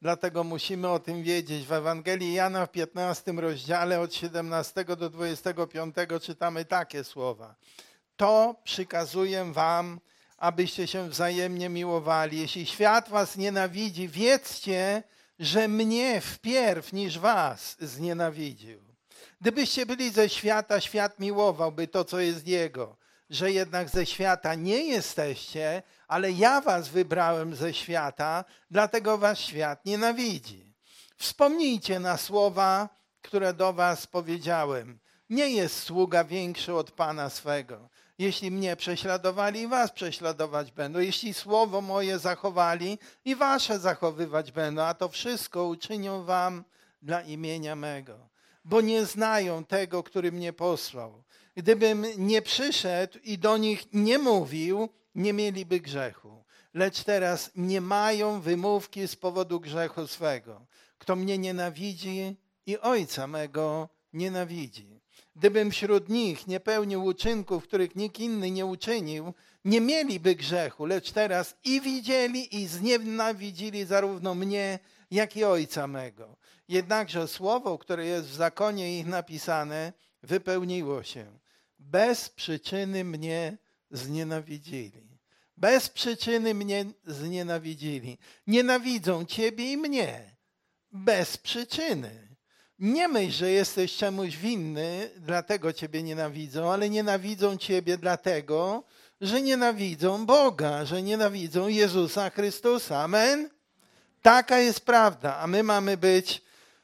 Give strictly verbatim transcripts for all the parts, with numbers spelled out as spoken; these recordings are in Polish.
dlatego musimy o tym wiedzieć. W Ewangelii Jana w piętnastym rozdziale od siedemnastego do dwudziestego piątego czytamy takie słowa. To przykazuję wam, abyście się wzajemnie miłowali. Jeśli świat was nienawidzi, wiedzcie, że mnie wpierw niż was znienawidził. Gdybyście byli ze świata, świat miłowałby to, co jest jego. Że jednak ze świata nie jesteście, ale ja was wybrałem ze świata, dlatego was świat nienawidzi. Wspomnijcie na słowa, które do was powiedziałem. Nie jest sługa większy od Pana swego. Jeśli mnie prześladowali, i was prześladować będą. Jeśli słowo moje zachowali, i wasze zachowywać będą. A to wszystko uczynią wam dla imienia mego. Bo nie znają tego, który mnie posłał. Gdybym nie przyszedł i do nich nie mówił, nie mieliby grzechu. Lecz teraz nie mają wymówki z powodu grzechu swego. Kto mnie nienawidzi i Ojca mego nienawidzi. Gdybym wśród nich nie pełnił uczynków, których nikt inny nie uczynił, nie mieliby grzechu. Lecz teraz i widzieli, i znienawidzili zarówno mnie, jak i Ojca mego. Jednakże słowo, które jest w zakonie ich napisane, wypełniło się. Bez przyczyny mnie znienawidzili. Bez przyczyny mnie znienawidzili. Nienawidzą ciebie i mnie. Bez przyczyny. Nie myśl, że jesteś czemuś winny, dlatego ciebie nienawidzą, ale nienawidzą ciebie dlatego, że nienawidzą Boga, że nienawidzą Jezusa Chrystusa. Amen? Taka jest prawda, a my mamy być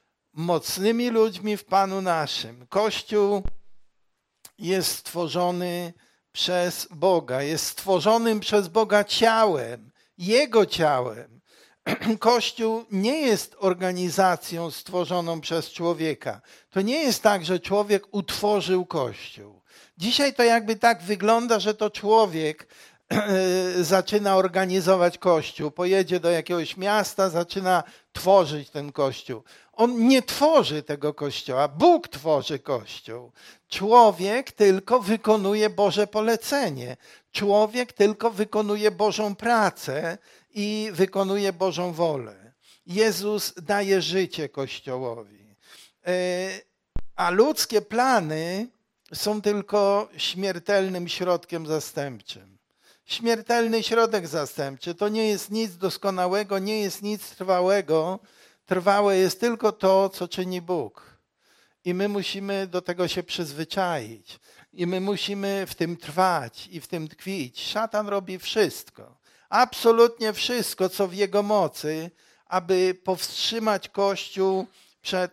mocnymi ludźmi w Panu naszym. Kościół jest stworzony przez Boga, jest stworzonym przez Boga ciałem, Jego ciałem. Kościół nie jest organizacją stworzoną przez człowieka. To nie jest tak, że człowiek utworzył Kościół. Dzisiaj to jakby tak wygląda, że to człowiek zaczyna organizować Kościół, pojedzie do jakiegoś miasta, zaczyna tworzyć ten Kościół. On nie tworzy tego Kościoła, Bóg tworzy Kościół. Człowiek tylko wykonuje Boże polecenie. Człowiek tylko wykonuje Bożą pracę i wykonuje Bożą wolę. Jezus daje życie Kościołowi. A ludzkie plany są tylko śmiertelnym środkiem zastępczym. Śmiertelny środek zastępczy to nie jest nic doskonałego, nie jest nic trwałego. Trwałe jest tylko to, co czyni Bóg. I my musimy do tego się przyzwyczaić. I my musimy w tym trwać i w tym tkwić. Szatan robi wszystko. Absolutnie wszystko, co w jego mocy, aby powstrzymać Kościół przed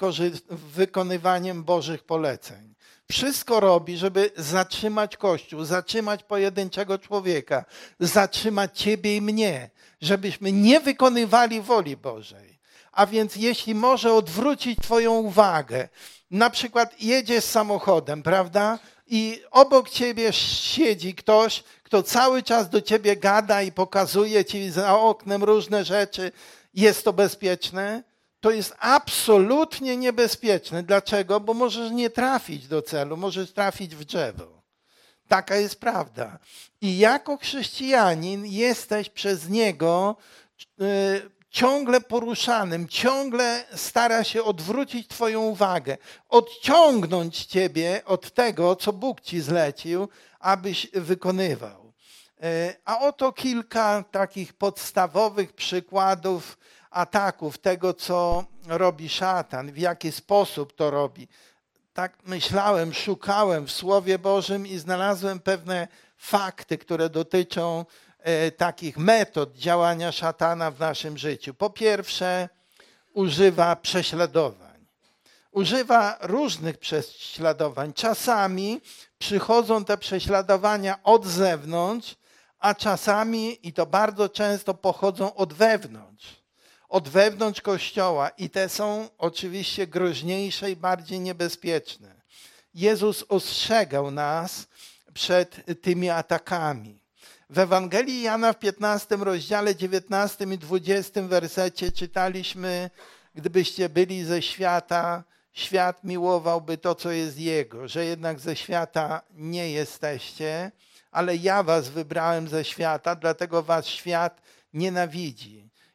wykonywaniem Bożych poleceń. Wszystko robi, żeby zatrzymać Kościół, zatrzymać pojedynczego człowieka, zatrzymać ciebie i mnie, żebyśmy nie wykonywali woli Bożej. A więc jeśli może odwrócić twoją uwagę, na przykład jedziesz samochodem, prawda? I obok ciebie siedzi ktoś, kto cały czas do ciebie gada i pokazuje ci za oknem różne rzeczy. Jest to bezpieczne? To jest absolutnie niebezpieczne. Dlaczego? Bo możesz nie trafić do celu, możesz trafić w drzewo. Taka jest prawda. I jako chrześcijanin jesteś przez niego yy, ciągle poruszanym, ciągle stara się odwrócić twoją uwagę, odciągnąć ciebie od tego, co Bóg ci zlecił, abyś wykonywał. Yy, a oto kilka takich podstawowych przykładów ataków, tego, co robi szatan, w jaki sposób to robi. Tak myślałem, szukałem w Słowie Bożym i znalazłem pewne fakty, które dotyczą e, takich metod działania szatana w naszym życiu. Po pierwsze, używa prześladowań. Używa różnych prześladowań. Czasami przychodzą te prześladowania od zewnątrz, a czasami, i to bardzo często, pochodzą od wewnątrz. Od wewnątrz Kościoła i te są oczywiście groźniejsze i bardziej niebezpieczne. Jezus ostrzegał nas przed tymi atakami. W Ewangelii Jana w piętnastym rozdziale, dziewiętnastym i dwudziestym wersecie czytaliśmy: gdybyście byli ze świata, świat miłowałby to, co jest jego, że jednak ze świata nie jesteście, ale ja was wybrałem ze świata, dlatego was świat nienawidzi.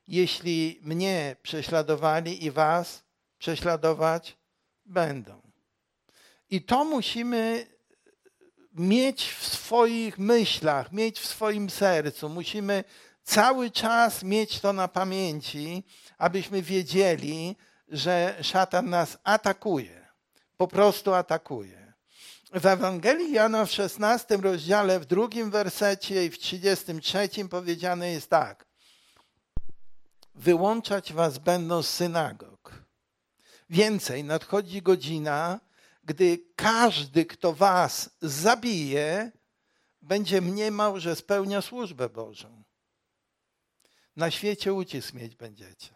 jeśli mnie prześladowali i was prześladować będą. I to musimy mieć w swoich myślach, mieć w swoim sercu. Musimy cały czas mieć to na pamięci, abyśmy wiedzieli, że szatan nas atakuje. Po prostu atakuje. W Ewangelii Jana w szesnastym rozdziale, w drugim wersecie i w trzydziestym trzecim powiedziane jest tak. Wyłączać was będą z synagog. Więcej, nadchodzi godzina, gdy każdy, kto was zabije, będzie mniemał, że spełnia służbę Bożą. Na świecie ucisk mieć będziecie.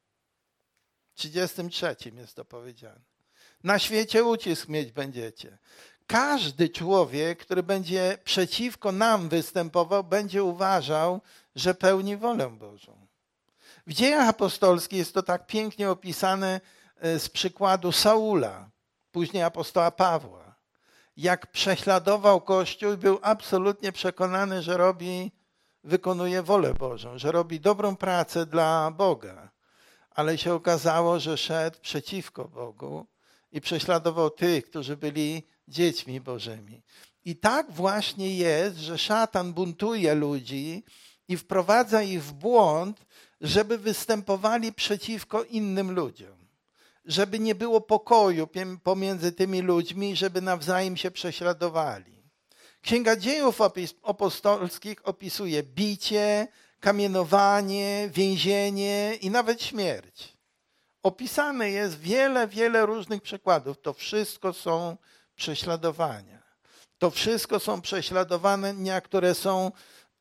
W trzydziestym trzecim jest to powiedziane. Na świecie ucisk mieć będziecie. Każdy człowiek, który będzie przeciwko nam występował, będzie uważał, że pełni wolę Bożą. W Dziejach Apostolskich jest to tak pięknie opisane z przykładu Saula, później apostoła Pawła. Jak prześladował Kościół i był absolutnie przekonany, że robi, wykonuje wolę Bożą, że robi dobrą pracę dla Boga. Ale się okazało, że szedł przeciwko Bogu i prześladował tych, którzy byli dziećmi Bożymi. I tak właśnie jest, że szatan buntuje ludzi i wprowadza ich w błąd, żeby występowali przeciwko innym ludziom. Żeby nie było pokoju pomiędzy tymi ludźmi, żeby nawzajem się prześladowali. Księga Dziejów Apostolskich opisuje bicie, kamienowanie, więzienie i nawet śmierć. Opisane jest wiele, wiele różnych przykładów. To wszystko są prześladowania. To wszystko są prześladowania, które są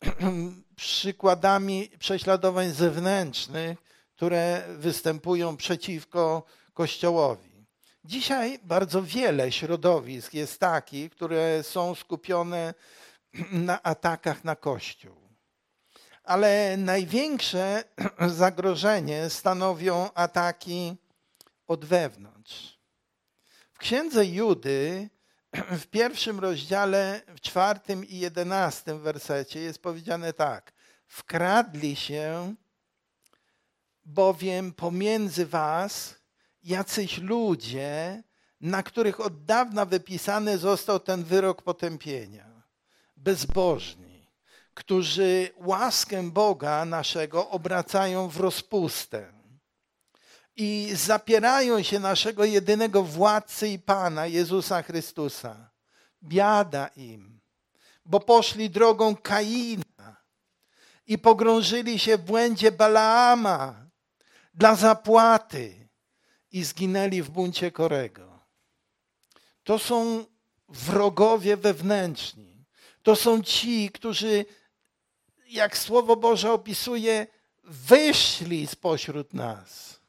przykładami prześladowań zewnętrznych, które występują przeciwko Kościołowi. Dzisiaj bardzo wiele środowisk jest takich, które są skupione na atakach na Kościół. Ale największe zagrożenie stanowią ataki od wewnątrz. W księdze Judy w pierwszym rozdziale, w czwartym i jedenastym wersecie jest powiedziane tak. Wkradli się bowiem pomiędzy was jacyś ludzie, na których od dawna wypisany został ten wyrok potępienia. Bezbożni, którzy łaskę Boga naszego obracają w rozpustę i zapierają się naszego jedynego władcy i Pana, Jezusa Chrystusa. Biada im, bo poszli drogą Kaina i pogrążyli się w błędzie Balaama dla zapłaty i zginęli w buncie Korego. To są wrogowie wewnętrzni. To są ci, którzy, jak Słowo Boże opisuje, wyszli spośród nas.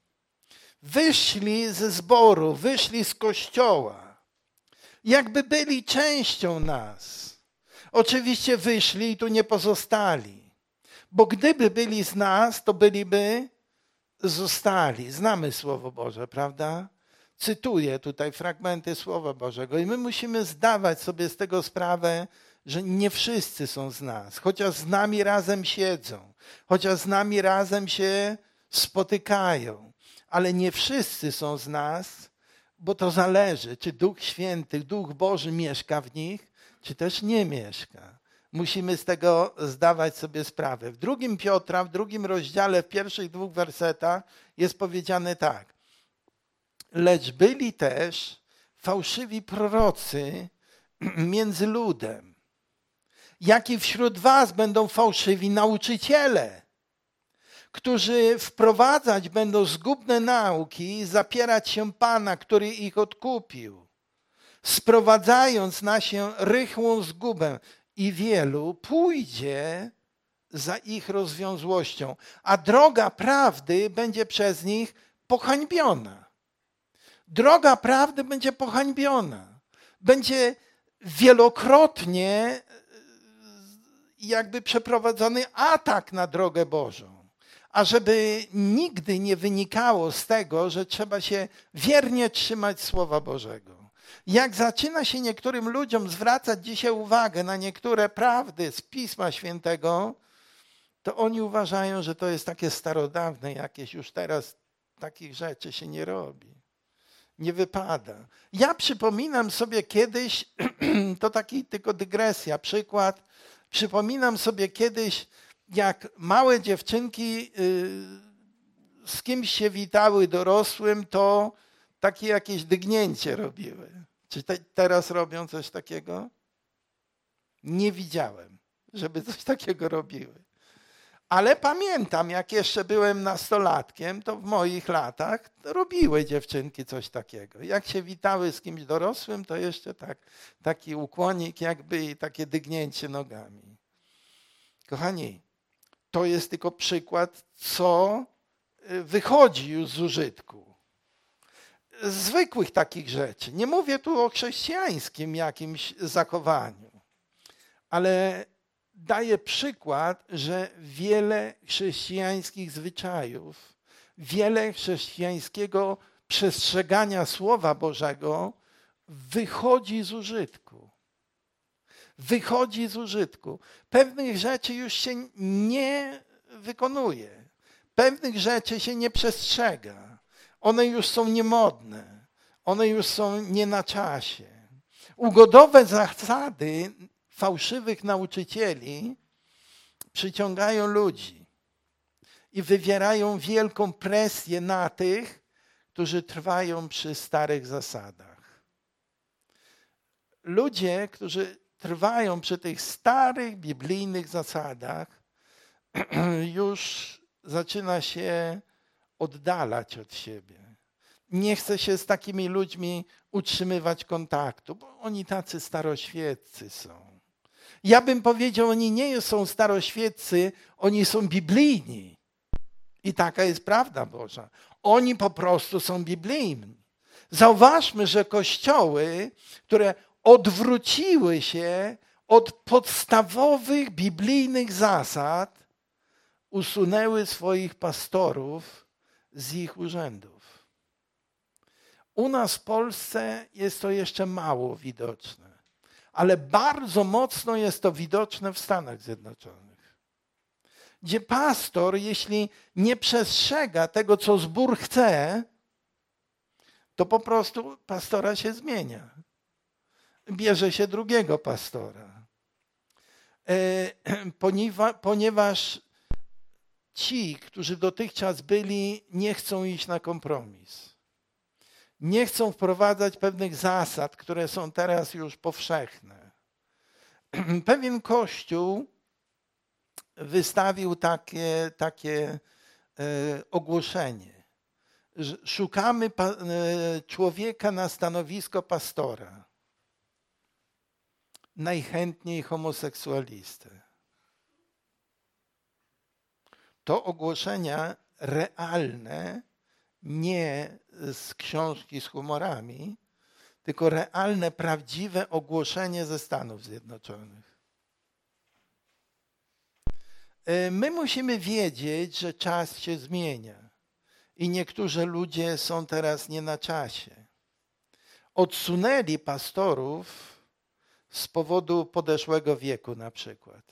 Wyszli ze zboru, wyszli z Kościoła. Jakby byli częścią nas. Oczywiście wyszli i tu nie pozostali. Bo gdyby byli z nas, to byliby zostali. Znamy Słowo Boże, prawda? Cytuję tutaj fragmenty Słowa Bożego i my musimy zdawać sobie z tego sprawę, że nie wszyscy są z nas. Chociaż z nami razem siedzą, chociaż z nami razem się spotykają, ale nie wszyscy są z nas, bo to zależy, czy Duch Święty, Duch Boży mieszka w nich, czy też nie mieszka. Musimy z tego zdawać sobie sprawę. W drugim Piotra, w drugim rozdziale, w pierwszych dwóch wersetach jest powiedziane tak. Lecz byli też fałszywi prorocy między ludem, jak i wśród was będą fałszywi nauczyciele, którzy wprowadzać będą zgubne nauki, zapierać się Pana, który ich odkupił, sprowadzając na się rychłą zgubę i wielu pójdzie za ich rozwiązłością, a droga prawdy będzie przez nich pohańbiona. Droga prawdy będzie pohańbiona. Będzie wielokrotnie jakby przeprowadzony atak na drogę Bożą. A żeby nigdy nie wynikało z tego, że trzeba się wiernie trzymać Słowa Bożego. Jak zaczyna się niektórym ludziom zwracać dzisiaj uwagę na niektóre prawdy z Pisma Świętego, to oni uważają, że to jest takie starodawne jakieś, już teraz takich rzeczy się nie robi. Nie wypada. Ja przypominam sobie kiedyś, to taki tylko dygresja, przykład, przypominam sobie kiedyś, jak małe dziewczynki z kimś się witały dorosłym, to takie jakieś dygnięcie robiły. Czy te, teraz robią coś takiego? Nie widziałem, żeby coś takiego robiły. Ale pamiętam, jak jeszcze byłem nastolatkiem, to w moich latach robiły dziewczynki coś takiego. Jak się witały z kimś dorosłym, to jeszcze tak, taki ukłonik jakby i takie dygnięcie nogami. Kochani, to jest tylko przykład, co wychodzi już z użytku. Zwykłych takich rzeczy. Nie mówię tu o chrześcijańskim jakimś zachowaniu, ale daję przykład, że wiele chrześcijańskich zwyczajów, wiele chrześcijańskiego przestrzegania Słowa Bożego wychodzi z użytku. Wychodzi z użytku. Pewnych rzeczy już się nie wykonuje. Pewnych rzeczy się nie przestrzega. One już są niemodne. One już są nie na czasie. Ugodowe zasady fałszywych nauczycieli przyciągają ludzi i wywierają wielką presję na tych, którzy trwają przy starych zasadach. Ludzie, którzy trwają przy tych starych biblijnych zasadach, już zaczyna się oddalać od siebie. Nie chce się z takimi ludźmi utrzymywać kontaktu, bo oni tacy staroświeccy są. Ja bym powiedział, oni nie są staroświeccy, oni są biblijni. I taka jest prawda Boża. Oni po prostu są biblijni. Zauważmy, że kościoły, które odwróciły się od podstawowych biblijnych zasad, usunęły swoich pastorów z ich urzędów. U nas w Polsce jest to jeszcze mało widoczne, ale bardzo mocno jest to widoczne w Stanach Zjednoczonych, gdzie pastor, jeśli nie przestrzega tego, co zbór chce, to po prostu pastora się zmienia. Bierze się drugiego pastora. Ponieważ ci, którzy dotychczas byli, nie chcą iść na kompromis. Nie chcą wprowadzać pewnych zasad, które są teraz już powszechne. Pewien kościół wystawił takie, takie e, ogłoszenie. Że szukamy pa, e, człowieka na stanowisko pastora. Najchętniej homoseksualistę. To ogłoszenia realne, nie z książki z humorami, tylko realne, prawdziwe ogłoszenie ze Stanów Zjednoczonych. My musimy wiedzieć, że czas się zmienia i niektórzy ludzie są teraz nie na czasie. Odsunęli pastorów z powodu podeszłego wieku na przykład.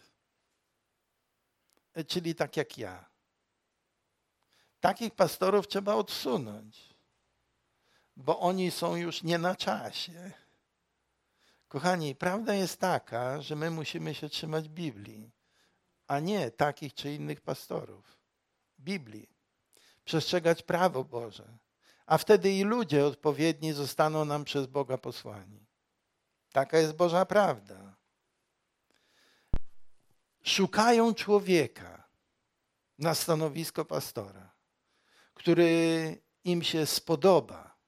Czyli tak jak ja. Takich pastorów trzeba odsunąć, bo oni są już nie na czasie. Kochani, prawda jest taka, że my musimy się trzymać Biblii, a nie takich czy innych pastorów. Biblii. Przestrzegać prawo Boże. A wtedy i ludzie odpowiedni zostaną nam przez Boga posłani. Taka jest Boża prawda. Szukają człowieka na stanowisko pastora, który im się spodoba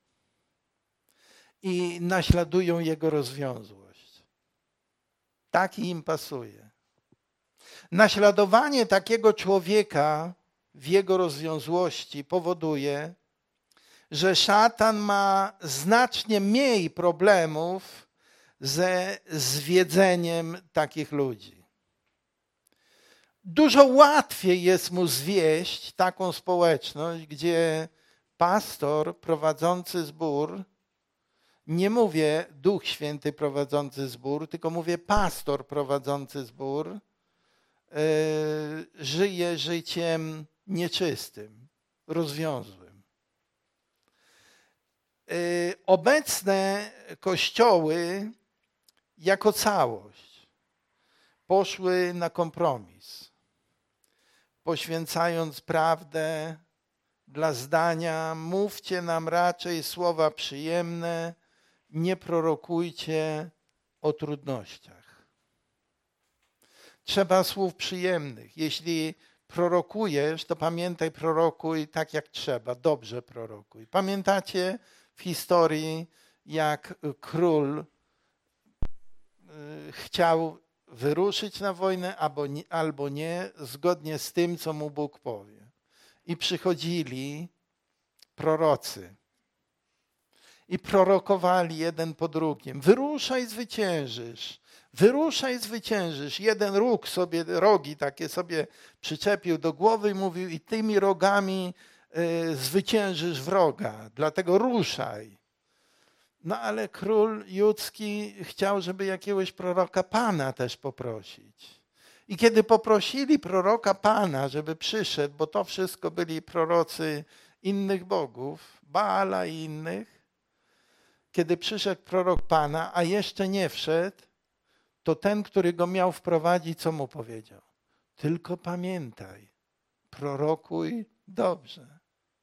i naśladują jego rozwiązłość. Taki im pasuje. Naśladowanie takiego człowieka w jego rozwiązłości powoduje, że szatan ma znacznie mniej problemów ze zwiedzeniem takich ludzi. Dużo łatwiej jest mu zwieść taką społeczność, gdzie pastor prowadzący zbór, nie mówię Duch Święty prowadzący zbór, tylko mówię pastor prowadzący zbór, żyje życiem nieczystym, rozwiązłym. Obecne kościoły jako całość poszły na kompromis, poświęcając prawdę dla zdania: mówcie nam raczej słowa przyjemne, nie prorokujcie o trudnościach. Trzeba słów przyjemnych. Jeśli prorokujesz, to pamiętaj, prorokuj tak jak trzeba, dobrze prorokuj. Pamiętacie w historii, jak król chciał wyruszyć na wojnę albo nie, albo nie, zgodnie z tym, co mu Bóg powie. I przychodzili prorocy i prorokowali jeden po drugim: wyruszaj, zwyciężysz, wyruszaj, zwyciężysz. Jeden róg sobie, rogi takie sobie przyczepił do głowy i mówił: i tymi rogami y, zwyciężysz wroga, dlatego ruszaj. No ale król judzki chciał, żeby jakiegoś proroka Pana też poprosić. I kiedy poprosili proroka Pana, żeby przyszedł, bo to wszystko byli prorocy innych bogów, Baala i innych, kiedy przyszedł prorok Pana, a jeszcze nie wszedł, to ten, który go miał wprowadzić, co mu powiedział? Tylko pamiętaj, prorokuj dobrze.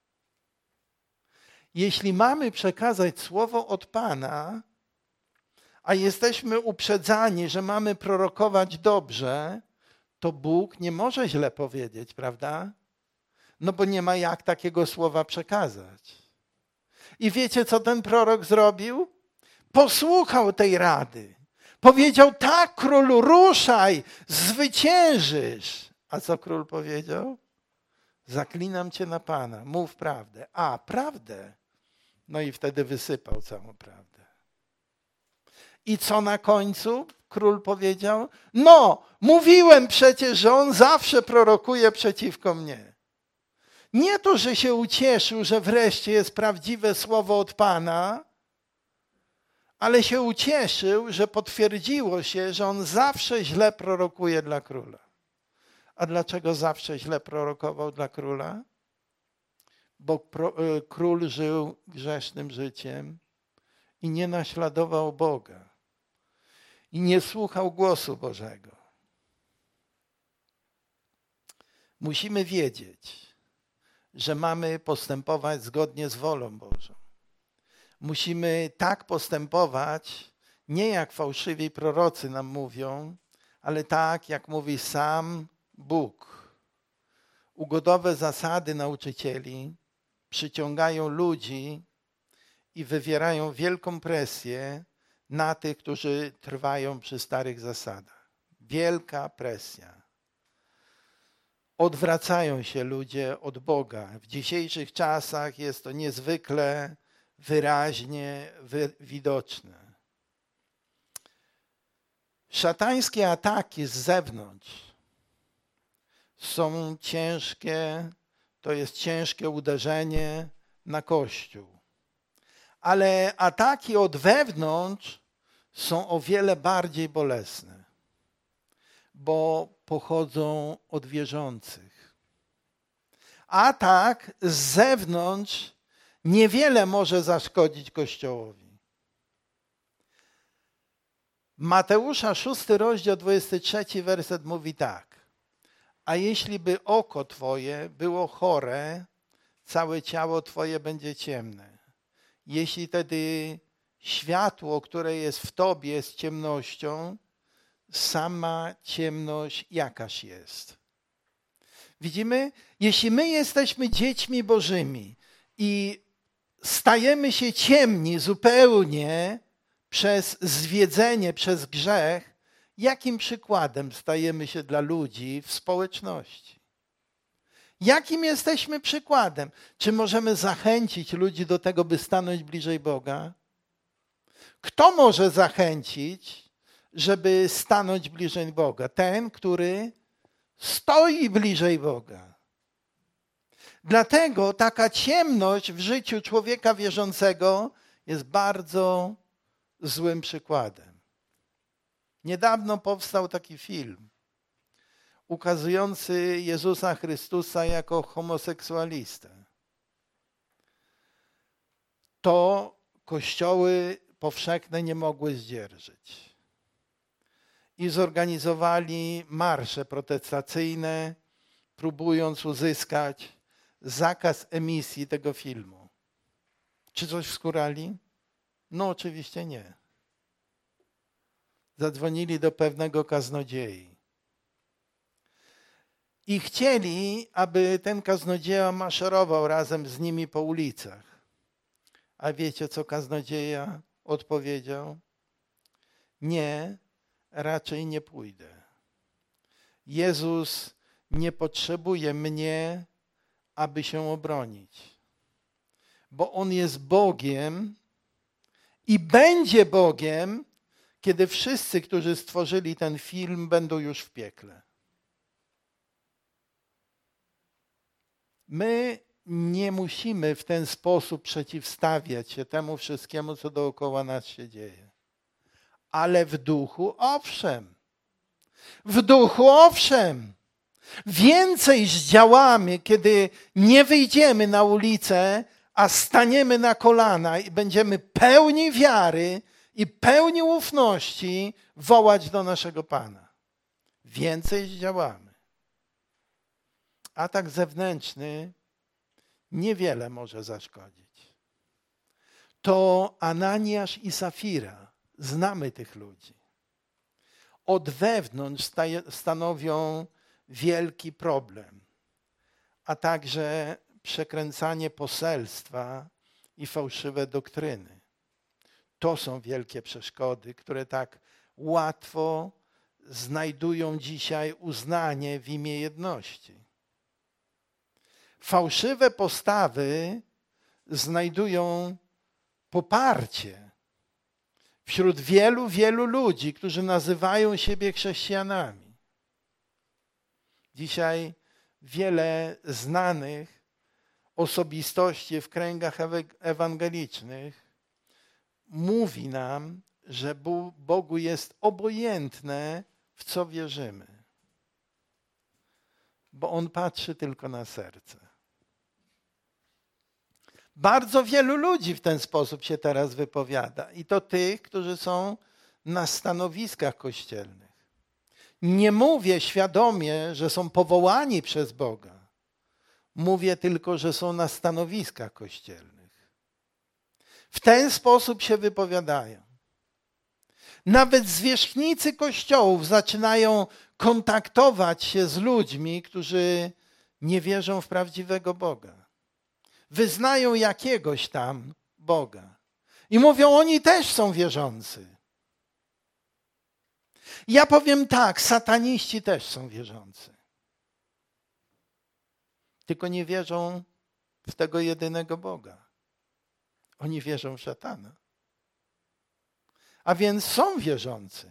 Jeśli mamy przekazać słowo od Pana, a jesteśmy uprzedzani, że mamy prorokować dobrze, to Bóg nie może źle powiedzieć, prawda? No bo nie ma jak takiego słowa przekazać. I wiecie, co ten prorok zrobił? Posłuchał tej rady. Powiedział: tak, królu, ruszaj, zwyciężysz. A co król powiedział? Zaklinam cię na Pana, mów prawdę. A, prawdę? No i wtedy wysypał całą prawdę. I co na końcu król powiedział? No, mówiłem przecież, że on zawsze prorokuje przeciwko mnie. Nie to, że się ucieszył, że wreszcie jest prawdziwe słowo od Pana, ale się ucieszył, że potwierdziło się, że on zawsze źle prorokuje dla króla. A dlaczego zawsze źle prorokował dla króla? Bo pro, król żył grzesznym życiem i nie naśladował Boga. I nie słuchał głosu Bożego. Musimy wiedzieć, że mamy postępować zgodnie z wolą Bożą. Musimy tak postępować, nie jak fałszywi prorocy nam mówią, ale tak, jak mówi sam Bóg. Ugodowe zasady nauczycieli przyciągają ludzi i wywierają wielką presję na tych, którzy trwają przy starych zasadach. Wielka presja. Odwracają się ludzie od Boga. W dzisiejszych czasach jest to niezwykle wyraźnie widoczne. Szatańskie ataki z zewnątrz są ciężkie, to jest ciężkie uderzenie na Kościół. Ale ataki od wewnątrz są o wiele bardziej bolesne, bo pochodzą od wierzących. Atak z zewnątrz niewiele może zaszkodzić Kościołowi. Mateusza, szósty rozdział, dwudziesty trzeci werset mówi tak: a jeśli by oko twoje było chore, całe ciało twoje będzie ciemne. Jeśli tedy światło, które jest w tobie, jest ciemnością, sama ciemność jakaż jest. Widzimy? Jeśli my jesteśmy dziećmi Bożymi i stajemy się ciemni zupełnie przez zwiedzenie, przez grzech, jakim przykładem stajemy się dla ludzi w społeczności? Jakim jesteśmy przykładem? Czy możemy zachęcić ludzi do tego, by stanąć bliżej Boga? Kto może zachęcić, żeby stanąć bliżej Boga? Ten, który stoi bliżej Boga. Dlatego taka ciemność w życiu człowieka wierzącego jest bardzo złym przykładem. Niedawno powstał taki film ukazujący Jezusa Chrystusa jako homoseksualistę. To kościoły powszechne nie mogły zdzierżyć. I zorganizowali marsze protestacyjne, próbując uzyskać zakaz emisji tego filmu. Czy coś wskurali? No oczywiście nie. Zadzwonili do pewnego kaznodziei. I chcieli, aby ten kaznodzieja maszerował razem z nimi po ulicach. A wiecie, co kaznodzieja odpowiedział? Nie, raczej nie pójdę. Jezus nie potrzebuje mnie, aby się obronić. Bo On jest Bogiem i będzie Bogiem, kiedy wszyscy, którzy stworzyli ten film, będą już w piekle. My nie musimy w ten sposób przeciwstawiać się temu wszystkiemu, co dookoła nas się dzieje. Ale w duchu owszem. W duchu owszem. Więcej zdziałamy, kiedy nie wyjdziemy na ulicę, a staniemy na kolana i będziemy pełni wiary i pełni ufności wołać do naszego Pana. Więcej zdziałamy. Atak zewnętrzny niewiele może zaszkodzić. To Ananiasz i Safira. Znamy tych ludzi. Od wewnątrz stanowią wielki problem, a także przekręcanie poselstwa i fałszywe doktryny. To są wielkie przeszkody, które tak łatwo znajdują dzisiaj uznanie w imię jedności. Fałszywe postawy znajdują poparcie wśród wielu, wielu ludzi, którzy nazywają siebie chrześcijanami. Dzisiaj wiele znanych osobistości w kręgach ewangelicznych mówi nam, że Bogu jest obojętne, w co wierzymy. Bo On patrzy tylko na serce. Bardzo wielu ludzi w ten sposób się teraz wypowiada. I to tych, którzy są na stanowiskach kościelnych. Nie mówię świadomie, że są powołani przez Boga. Mówię tylko, że są na stanowiskach kościelnych. W ten sposób się wypowiadają. Nawet zwierzchnicy kościołów zaczynają kontaktować się z ludźmi, którzy nie wierzą w prawdziwego Boga. Wyznają jakiegoś tam Boga. I mówią, oni też są wierzący. Ja powiem tak, sataniści też są wierzący. Tylko nie wierzą w tego jedynego Boga. Oni wierzą w szatana. A więc są wierzący.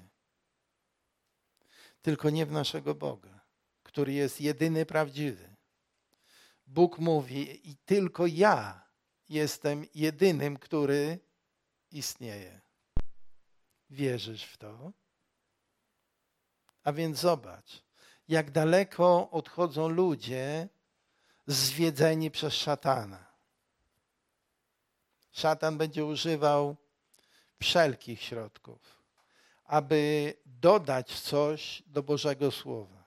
Tylko nie w naszego Boga, który jest jedyny prawdziwy. Bóg mówi, i tylko ja jestem jedynym, który istnieje. Wierzysz w to? A więc zobacz, jak daleko odchodzą ludzie zwiedzeni przez szatana. Szatan będzie używał wszelkich środków, aby dodać coś do Bożego Słowa.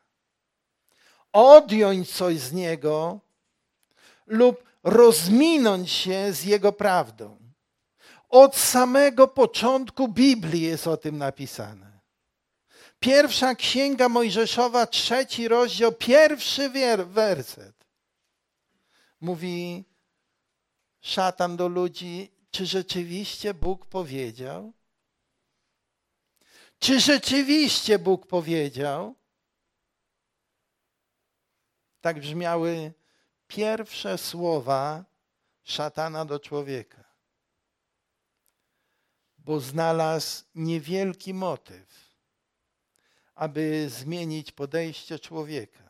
Odjąć coś z niego lub rozminąć się z jego prawdą. Od samego początku Biblii jest o tym napisane. Pierwsza Księga Mojżeszowa, trzeci rozdział, pierwszy werset. Mówi szatan do ludzi, czy rzeczywiście Bóg powiedział? Czy rzeczywiście Bóg powiedział? Tak brzmiały pierwsze słowa szatana do człowieka. Bo znalazł niewielki motyw, aby zmienić podejście człowieka.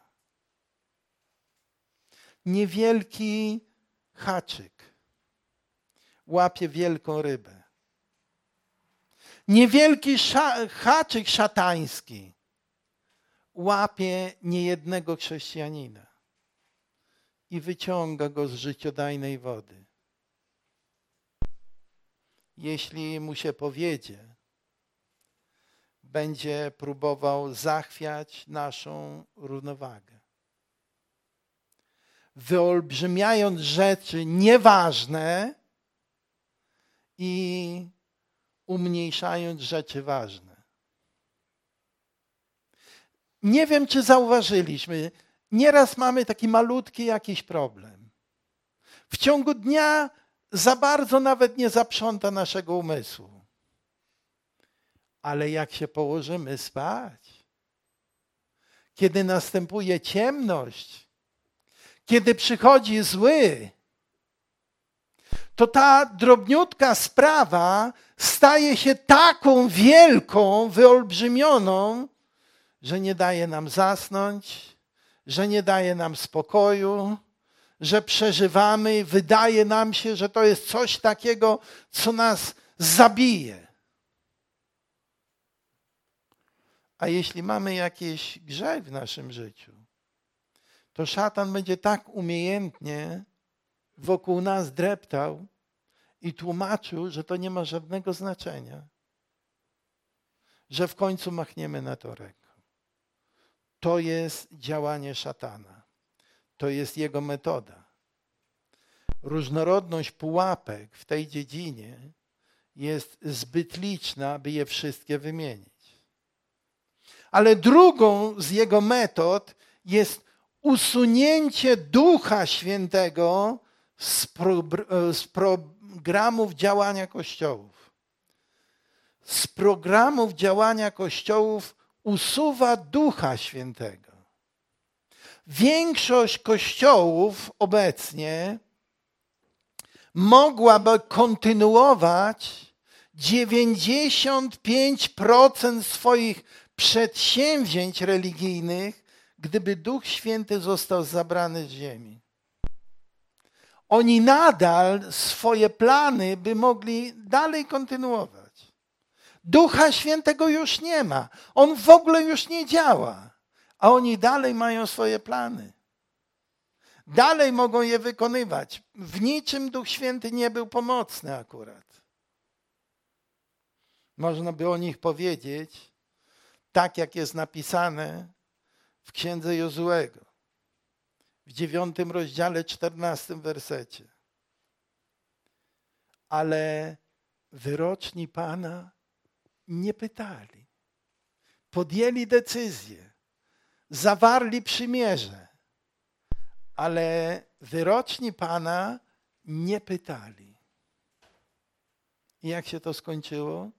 Niewielki haczyk łapie wielką rybę. Niewielki sza- haczyk szatański łapie niejednego chrześcijanina i wyciąga go z życiodajnej wody. Jeśli mu się powiedzie, będzie próbował zachwiać naszą równowagę. Wyolbrzymiając rzeczy nieważne i umniejszając rzeczy ważne. Nie wiem, czy zauważyliśmy, nieraz mamy taki malutki jakiś problem. W ciągu dnia za bardzo nawet nie zaprząta naszego umysłu. Ale jak się położymy spać, kiedy następuje ciemność, kiedy przychodzi zły, to ta drobniutka sprawa staje się taką wielką, wyolbrzymioną, że nie daje nam zasnąć, że nie daje nam spokoju, że przeżywamy i wydaje nam się, że to jest coś takiego, co nas zabije. A jeśli mamy jakiś grzech w naszym życiu, to szatan będzie tak umiejętnie wokół nas dreptał i tłumaczył, że to nie ma żadnego znaczenia, że w końcu machniemy na to ręką. To jest działanie szatana. To jest jego metoda. Różnorodność pułapek w tej dziedzinie jest zbyt liczna, aby je wszystkie wymienić. Ale drugą z jego metod jest usunięcie Ducha Świętego z, pro, z programów działania Kościołów. Z programów działania Kościołów usuwa Ducha Świętego. Większość kościołów obecnie mogłaby kontynuować dziewięćdziesiąt pięć procent swoich przedsięwzięć religijnych, gdyby Duch Święty został zabrany z ziemi. Oni nadal swoje plany by mogli dalej kontynuować. Ducha Świętego już nie ma. On w ogóle już nie działa. A oni dalej mają swoje plany. Dalej mogą je wykonywać. W niczym Duch Święty nie był pomocny akurat. Można by o nich powiedzieć, tak jak jest napisane w księdze Jozuego, w dziewiątym rozdziale, czternastym wersecie. Ale wyroczni Pana nie pytali. Podjęli decyzję. Zawarli przymierze. Ale wyroczni Pana nie pytali. I jak się to skończyło?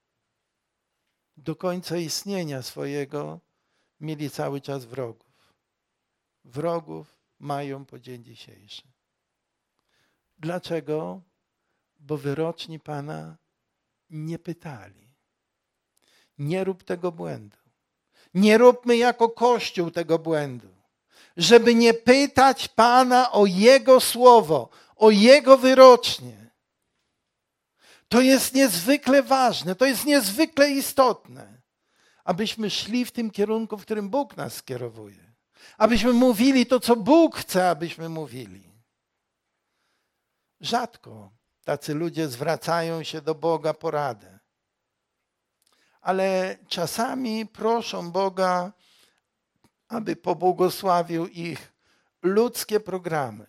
Do końca istnienia swojego mieli cały czas wrogów. Wrogów mają po dzień dzisiejszy. Dlaczego? Bo wyroczni Pana nie pytali. Nie rób tego błędu. Nie róbmy jako Kościół tego błędu. Żeby nie pytać Pana o Jego słowo, o Jego wyrocznie. To jest niezwykle ważne, to jest niezwykle istotne, abyśmy szli w tym kierunku, w którym Bóg nas skierowuje. Abyśmy mówili to, co Bóg chce, abyśmy mówili. Rzadko tacy ludzie zwracają się do Boga po radę. Ale czasami proszą Boga, aby pobłogosławił ich ludzkie programy.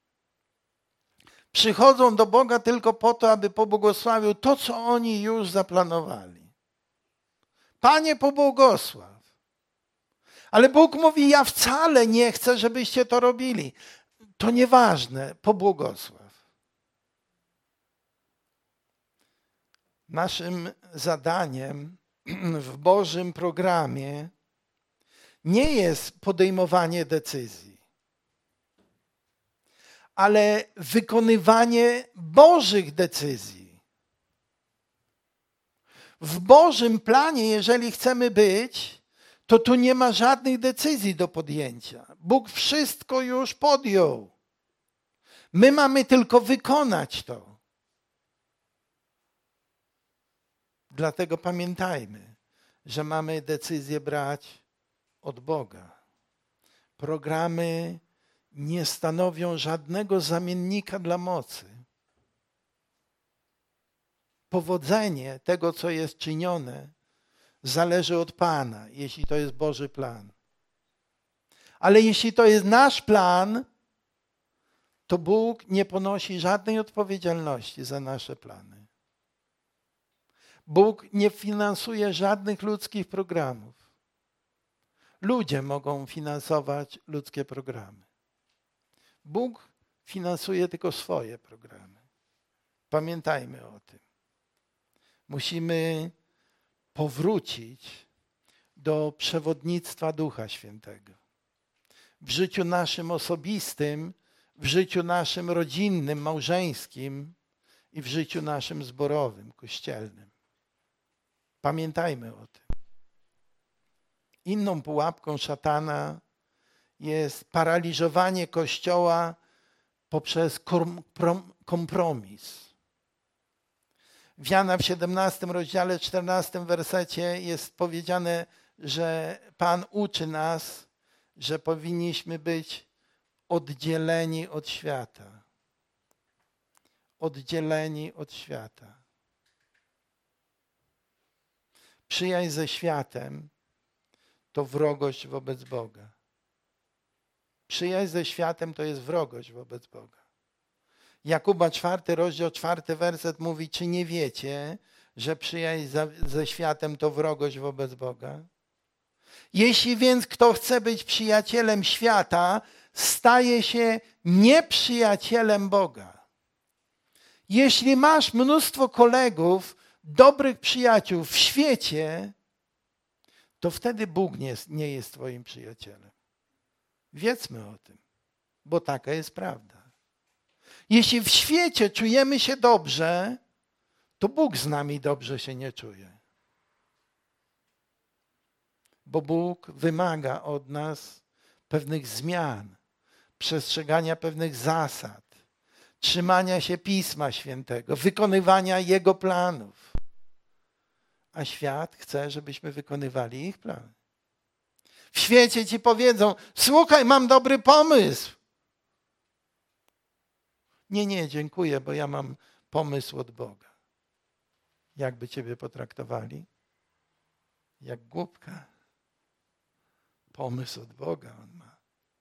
Przychodzą do Boga tylko po to, aby pobłogosławił to, co oni już zaplanowali. Panie, pobłogosław. Ale Bóg mówi, ja wcale nie chcę, żebyście to robili. To nieważne, pobłogosław. Naszym zadaniem w Bożym programie nie jest podejmowanie decyzji, ale wykonywanie Bożych decyzji. W Bożym planie, jeżeli chcemy być, to tu nie ma żadnych decyzji do podjęcia. Bóg wszystko już podjął. My mamy tylko wykonać to. Dlatego pamiętajmy, że mamy decyzję brać od Boga. Programy nie stanowią żadnego zamiennika dla mocy. Powodzenie tego, co jest czynione, zależy od Pana, jeśli to jest Boży plan. Ale jeśli to jest nasz plan, to Bóg nie ponosi żadnej odpowiedzialności za nasze plany. Bóg nie finansuje żadnych ludzkich programów. Ludzie mogą finansować ludzkie programy. Bóg finansuje tylko swoje programy. Pamiętajmy o tym. Musimy powrócić do przewodnictwa Ducha Świętego. W życiu naszym osobistym, w życiu naszym rodzinnym, małżeńskim i w życiu naszym zborowym, kościelnym. Pamiętajmy o tym. Inną pułapką szatana jest paraliżowanie Kościoła poprzez kompromis. W Jana w siedemnastym rozdziale, czternastym wersecie jest powiedziane, że Pan uczy nas, że powinniśmy być oddzieleni od świata. Oddzieleni od świata. Przyjaźń ze światem to wrogość wobec Boga. Przyjaźń ze światem to jest wrogość wobec Boga. Jakuba czwarty rozdział, czwarty werset mówi, czy nie wiecie, że przyjaźń ze światem to wrogość wobec Boga? Jeśli więc kto chce być przyjacielem świata, staje się nieprzyjacielem Boga. Jeśli masz mnóstwo kolegów, dobrych przyjaciół w świecie, to wtedy Bóg nie jest, nie jest twoim przyjacielem. Wiedzmy o tym, bo taka jest prawda. Jeśli w świecie czujemy się dobrze, to Bóg z nami dobrze się nie czuje. Bo Bóg wymaga od nas pewnych zmian, przestrzegania pewnych zasad, trzymania się Pisma Świętego, wykonywania Jego planów. A świat chce, żebyśmy wykonywali ich plany. W świecie ci powiedzą, słuchaj, mam dobry pomysł. Nie, nie, dziękuję, bo ja mam pomysł od Boga. Jakby ciebie potraktowali? Jak głupka. Pomysł od Boga on ma.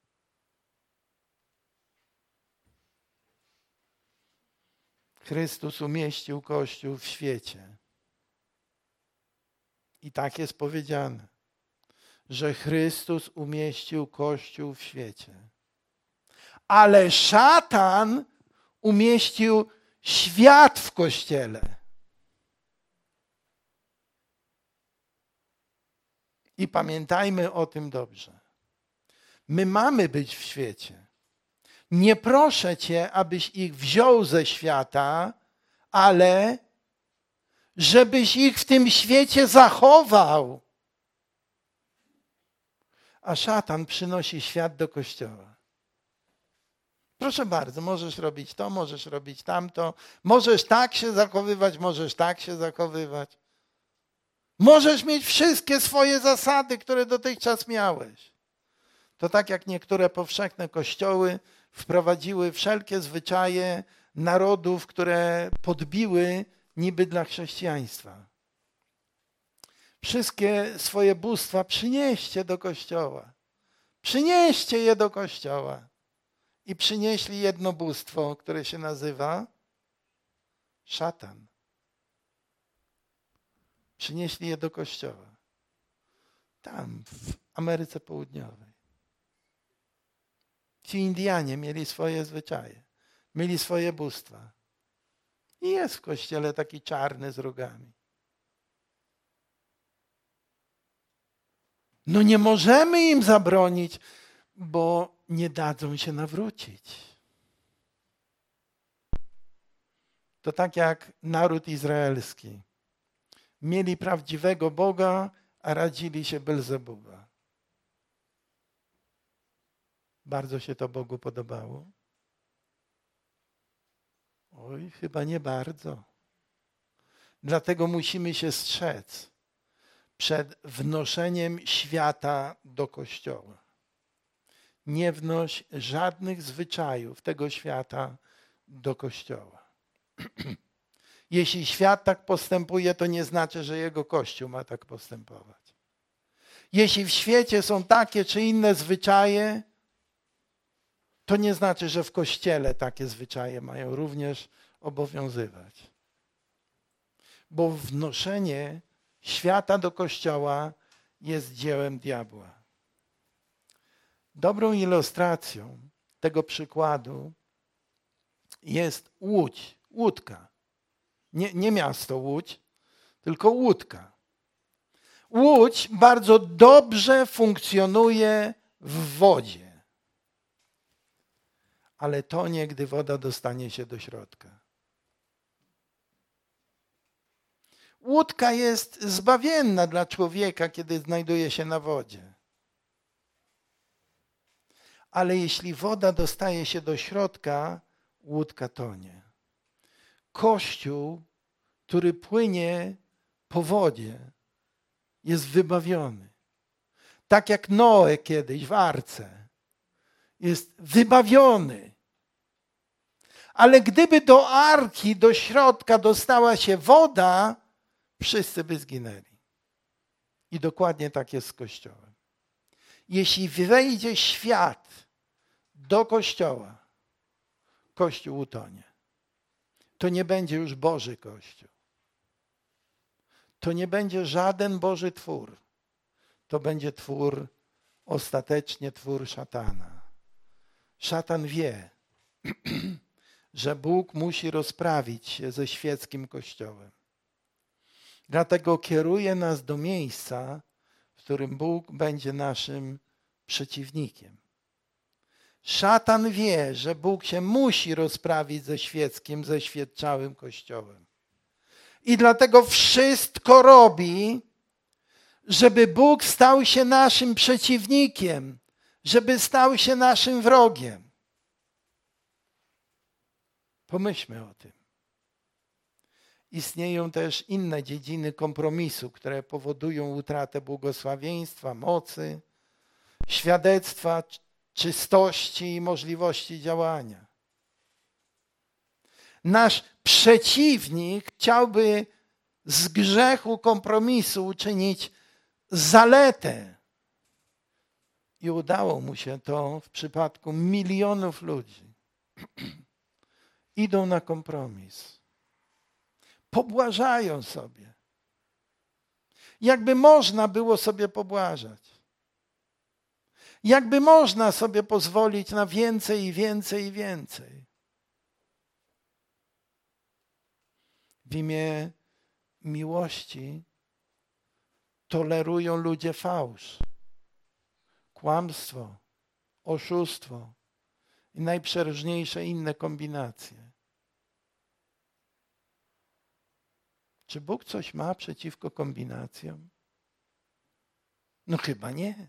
Chrystus umieścił Kościół w świecie. I tak jest powiedziane, że Chrystus umieścił Kościół w świecie. Ale szatan umieścił świat w Kościele. I pamiętajmy o tym dobrze. My mamy być w świecie. Nie proszę Cię, abyś ich wziął ze świata, ale żebyś ich w tym świecie zachował. A szatan przynosi świat do Kościoła. Proszę bardzo, możesz robić to, możesz robić tamto, możesz tak się zachowywać, możesz tak się zachowywać. Możesz mieć wszystkie swoje zasady, które dotychczas miałeś. To tak jak niektóre powszechne kościoły wprowadziły wszelkie zwyczaje narodów, które podbiły niby dla chrześcijaństwa. Wszystkie swoje bóstwa przynieście do kościoła. Przynieście je do kościoła. I przynieśli jedno bóstwo, które się nazywa szatan. Przynieśli je do kościoła. Tam, w Ameryce Południowej. Ci Indianie mieli swoje zwyczaje. Mieli swoje bóstwa. I jest w kościele taki czarny z rogami. No nie możemy im zabronić, bo nie dadzą się nawrócić. To tak jak naród izraelski. Mieli prawdziwego Boga, a radzili się Belzebuba. Bardzo się to Bogu podobało? Oj, chyba nie bardzo. Dlatego musimy się strzec przed wnoszeniem świata do Kościoła. Nie wnoś żadnych zwyczajów tego świata do Kościoła. Jeśli świat tak postępuje, to nie znaczy, że jego Kościół ma tak postępować. Jeśli w świecie są takie czy inne zwyczaje, to nie znaczy, że w Kościele takie zwyczaje mają również obowiązywać. Bo wnoszenie świata do Kościoła jest dziełem diabła. Dobrą ilustracją tego przykładu jest Łódź, łódka. Nie, nie miasto Łódź, tylko łódka. Łódź bardzo dobrze funkcjonuje w wodzie, ale tonie, gdy woda dostanie się do środka. Łódka jest zbawienna dla człowieka, kiedy znajduje się na wodzie. Ale jeśli woda dostaje się do środka, łódka tonie. Kościół, który płynie po wodzie, jest wybawiony. Tak jak Noe kiedyś w arce. Jest wybawiony. Ale gdyby do arki, do środka dostała się woda, wszyscy by zginęli. I dokładnie tak jest z Kościołem. Jeśli wejdzie świat do Kościoła, Kościół utonie. To nie będzie już Boży Kościół. To nie będzie żaden Boży twór. To będzie twór, ostatecznie twór szatana. Szatan wie, że Bóg musi rozprawić się ze świeckim Kościołem. Dlatego kieruje nas do miejsca, w którym Bóg będzie naszym przeciwnikiem. Szatan wie, że Bóg się musi rozprawić ze świeckim, ze świadczałym Kościołem. I dlatego wszystko robi, żeby Bóg stał się naszym przeciwnikiem, żeby stał się naszym wrogiem. Pomyślmy o tym. Istnieją też inne dziedziny kompromisu, które powodują utratę błogosławieństwa, mocy, świadectwa, czystości i możliwości działania. Nasz przeciwnik chciałby z grzechu kompromisu uczynić zaletę. I udało mu się to w przypadku milionów ludzi. Idą na kompromis. Pobłażają sobie. Jakby można było sobie pobłażać. Jakby można sobie pozwolić na więcej i więcej i więcej. W imię miłości tolerują ludzie fałsz, kłamstwo, oszustwo i najprzeróżniejsze inne kombinacje. Czy Bóg coś ma przeciwko kombinacjom? No chyba nie.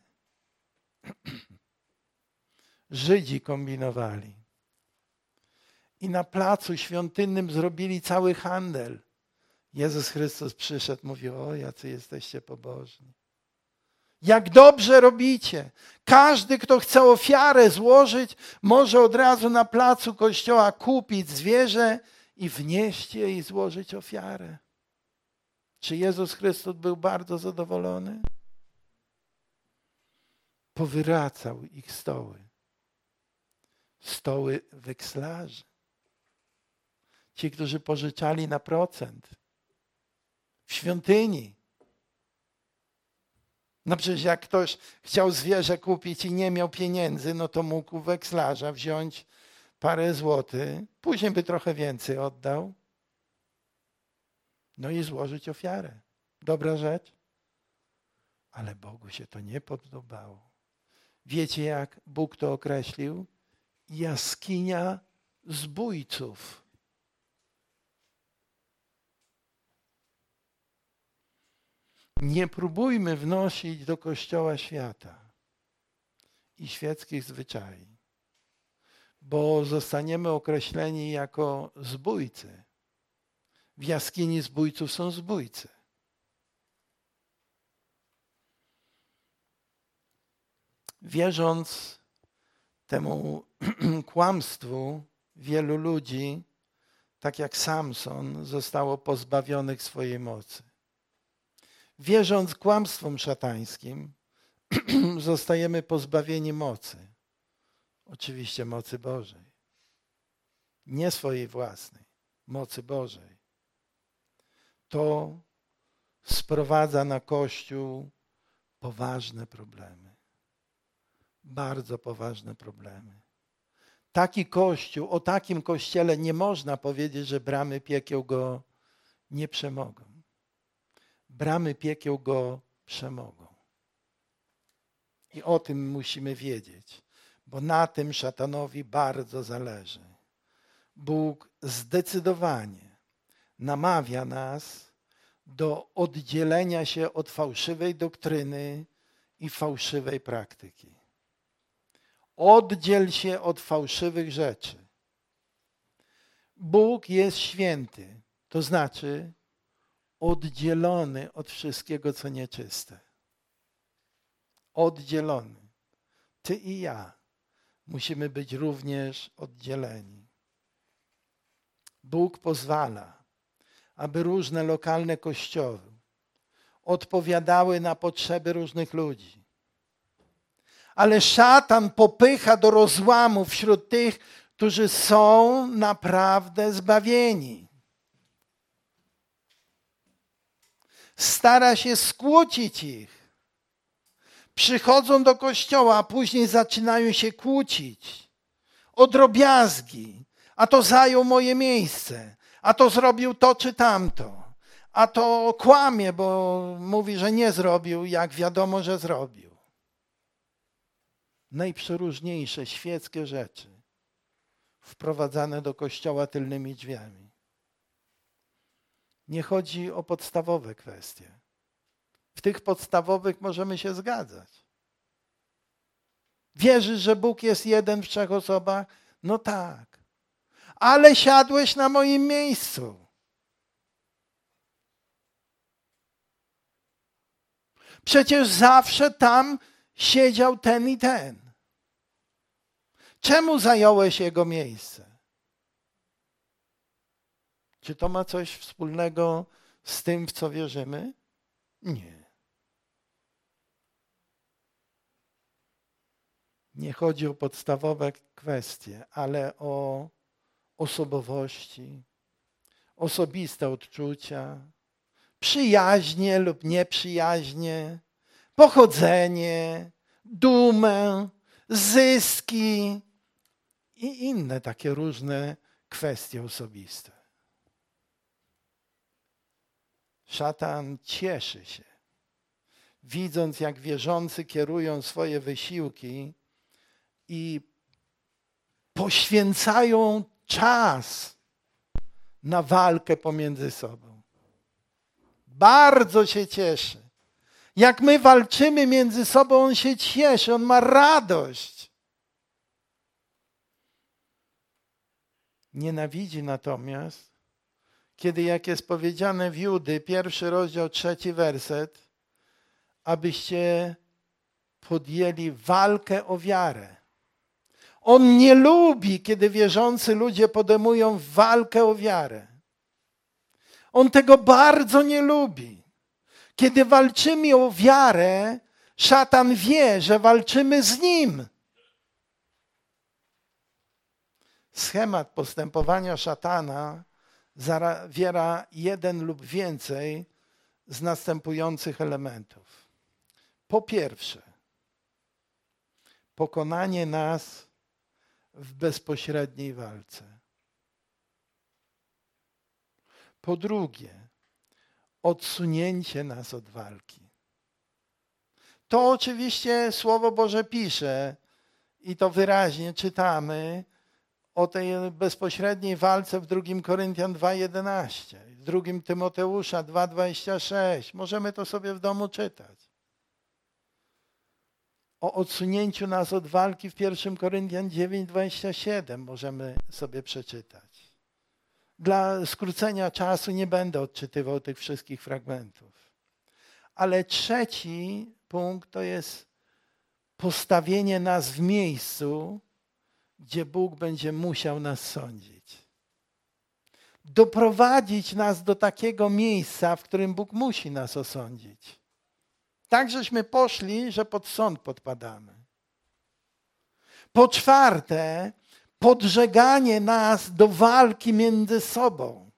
Żydzi kombinowali. I na placu świątynnym zrobili cały handel. Jezus Chrystus przyszedł, mówił: o, jacy jesteście pobożni. Jak dobrze robicie. Każdy, kto chce ofiarę złożyć, może od razu na placu kościoła kupić zwierzę i wnieść je i złożyć ofiarę. Czy Jezus Chrystus był bardzo zadowolony? Powywracał ich stoły. Stoły wekslarzy. Ci, którzy pożyczali na procent w świątyni. No przecież jak ktoś chciał zwierzę kupić i nie miał pieniędzy, no to mógł u wekslarza wziąć parę złotych, później by trochę więcej oddał, no i złożyć ofiarę. Dobra rzecz. Ale Bogu się to nie podobało. Wiecie, jak Bóg to określił? Jaskinia zbójców. Nie próbujmy wnosić do Kościoła świata i świeckich zwyczajów, bo zostaniemy określeni jako zbójcy. W jaskini zbójców są zbójcy. Wierząc temu kłamstwu, wielu ludzi, tak jak Samson, zostało pozbawionych swojej mocy. Wierząc kłamstwom szatańskim, zostajemy pozbawieni mocy. Oczywiście mocy Bożej. Nie swojej własnej, mocy Bożej. To sprowadza na Kościół poważne problemy. Bardzo poważne problemy. Taki Kościół, o takim Kościele nie można powiedzieć, że bramy piekieł go nie przemogą. Bramy piekieł go przemogą. I o tym musimy wiedzieć, bo na tym szatanowi bardzo zależy. Bóg zdecydowanie namawia nas do oddzielenia się od fałszywej doktryny i fałszywej praktyki. Oddziel się od fałszywych rzeczy. Bóg jest święty, to znaczy oddzielony od wszystkiego, co nieczyste. Oddzielony. Ty i ja musimy być również oddzieleni. Bóg pozwala, aby różne lokalne kościoły odpowiadały na potrzeby różnych ludzi. Ale szatan popycha do rozłamu wśród tych, którzy są naprawdę zbawieni. Stara się skłócić ich. Przychodzą do kościoła, a później zaczynają się kłócić o drobiazgi. A to zajął moje miejsce, a to zrobił to czy tamto, a to kłamie, bo mówi, że nie zrobił, jak wiadomo, że zrobił. Najprzeróżniejsze świeckie rzeczy wprowadzane do kościoła tylnymi drzwiami. Nie chodzi o podstawowe kwestie. W tych podstawowych możemy się zgadzać. Wierzysz, że Bóg jest jeden w trzech osobach? No tak. Ale siadłeś na moim miejscu. Przecież zawsze tam siedział ten i ten. Czemu zająłeś jego miejsce? Czy to ma coś wspólnego z tym, w co wierzymy? Nie. Nie chodzi o podstawowe kwestie, ale o osobowości, osobiste odczucia, przyjaźnie lub nieprzyjaźnie, pochodzenie, dumę, zyski i inne takie różne kwestie osobiste. Szatan cieszy się, widząc, jak wierzący kierują swoje wysiłki i poświęcają czas na walkę pomiędzy sobą. Bardzo się cieszy. Jak my walczymy między sobą, on się cieszy, on ma radość. Nienawidzi natomiast, kiedy, jak jest powiedziane w Judy, pierwszy rozdział, trzeci werset, abyście podjęli walkę o wiarę. On nie lubi, kiedy wierzący ludzie podejmują walkę o wiarę. On tego bardzo nie lubi. Kiedy walczymy o wiarę, szatan wie, że walczymy z nim. Schemat postępowania szatana zawiera jeden lub więcej z następujących elementów. Po pierwsze, pokonanie nas w bezpośredniej walce. Po drugie, odsunięcie nas od walki. To oczywiście Słowo Boże pisze i to wyraźnie czytamy o tej bezpośredniej walce w drugim Koryntian dwa jedenaście, w drugim Tymoteusza dwa dwadzieścia sześć. Możemy to sobie w domu czytać. O odsunięciu nas od walki w pierwszym Koryntian dziewięć dwadzieścia siedem możemy sobie przeczytać. Dla skrócenia czasu nie będę odczytywał tych wszystkich fragmentów. Ale trzeci punkt to jest postawienie nas w miejscu, gdzie Bóg będzie musiał nas sądzić. Doprowadzić nas do takiego miejsca, w którym Bóg musi nas osądzić. Tak, żeśmy poszli, że pod sąd podpadamy. Po czwarte, podżeganie nas do walki między sobą.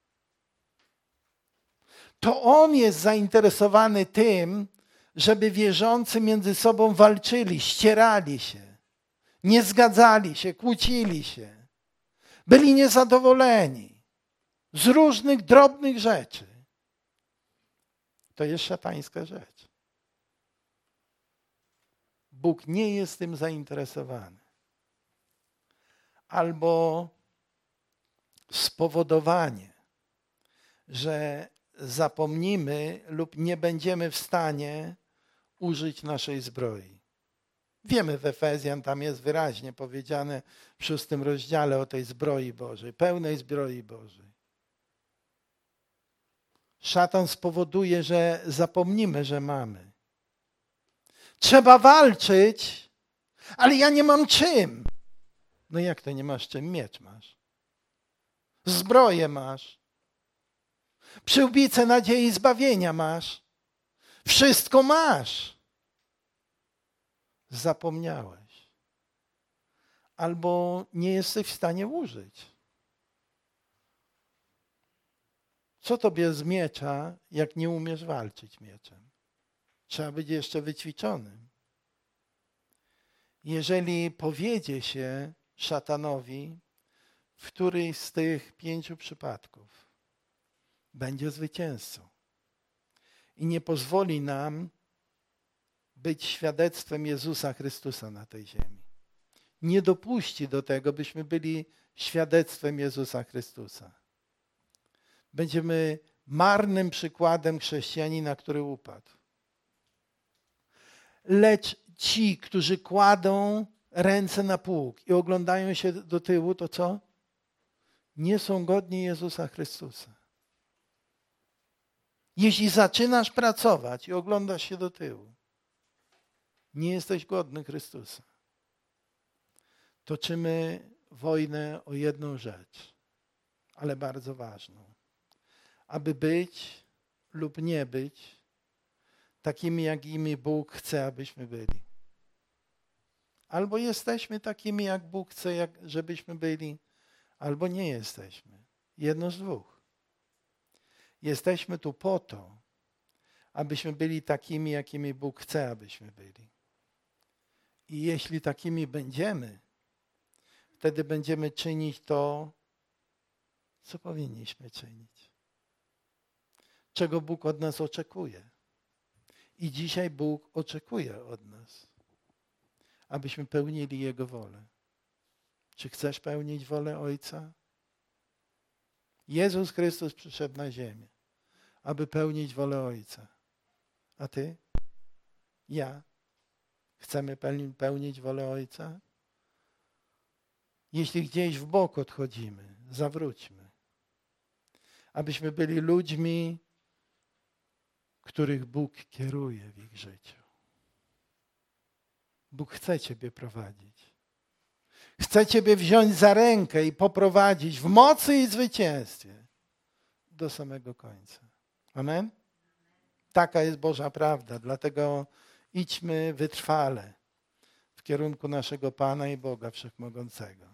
To On jest zainteresowany tym, żeby wierzący między sobą walczyli, ścierali się, nie zgadzali się, kłócili się, byli niezadowoleni z różnych drobnych rzeczy. To jest szatańska rzecz. Bóg nie jest tym zainteresowany. Albo spowodowanie, że zapomnimy lub nie będziemy w stanie użyć naszej zbroi. Wiemy w Efezjan, tam jest wyraźnie powiedziane w szóstym rozdziale o tej zbroi Bożej, pełnej zbroi Bożej. Szatan spowoduje, że zapomnimy, że mamy. Trzeba walczyć, ale ja nie mam czym. No jak to nie masz czym? Miecz masz. Zbroję masz. Przyłbicę nadziei i zbawienia masz. Wszystko masz. Zapomniałeś. Albo nie jesteś w stanie użyć. Co tobie z miecza, jak nie umiesz walczyć mieczem? Trzeba być jeszcze wyćwiczonym. Jeżeli powiedzie się szatanowi, w którymś z tych pięciu przypadków będzie zwycięzcą i nie pozwoli nam być świadectwem Jezusa Chrystusa na tej ziemi. Nie dopuści do tego, byśmy byli świadectwem Jezusa Chrystusa. Będziemy marnym przykładem chrześcijanina, który upadł. Lecz ci, którzy kładą ręce na pług i oglądają się do tyłu, to co? Nie są godni Jezusa Chrystusa. Jeśli zaczynasz pracować i oglądasz się do tyłu, nie jesteś godny Chrystusa. Toczymy wojnę o jedną rzecz, ale bardzo ważną. Aby być lub nie być takimi, jakimi Bóg chce, abyśmy byli. Albo jesteśmy takimi, jak Bóg chce, jak, żebyśmy byli, albo nie jesteśmy. Jedno z dwóch. Jesteśmy tu po to, abyśmy byli takimi, jakimi Bóg chce, abyśmy byli. I jeśli takimi będziemy, wtedy będziemy czynić to, co powinniśmy czynić. Czego Bóg od nas oczekuje. I dzisiaj Bóg oczekuje od nas, abyśmy pełnili Jego wolę. Czy chcesz pełnić wolę Ojca? Jezus Chrystus przyszedł na ziemię, aby pełnić wolę Ojca. A ty? Ja? Chcemy pełnić wolę Ojca? Jeśli gdzieś w bok odchodzimy, zawróćmy. Abyśmy byli ludźmi, których Bóg kieruje w ich życiu. Bóg chce ciebie prowadzić. Chce ciebie wziąć za rękę i poprowadzić w mocy i zwycięstwie do samego końca. Amen? Taka jest Boża prawda, dlatego idźmy wytrwale w kierunku naszego Pana i Boga Wszechmogącego.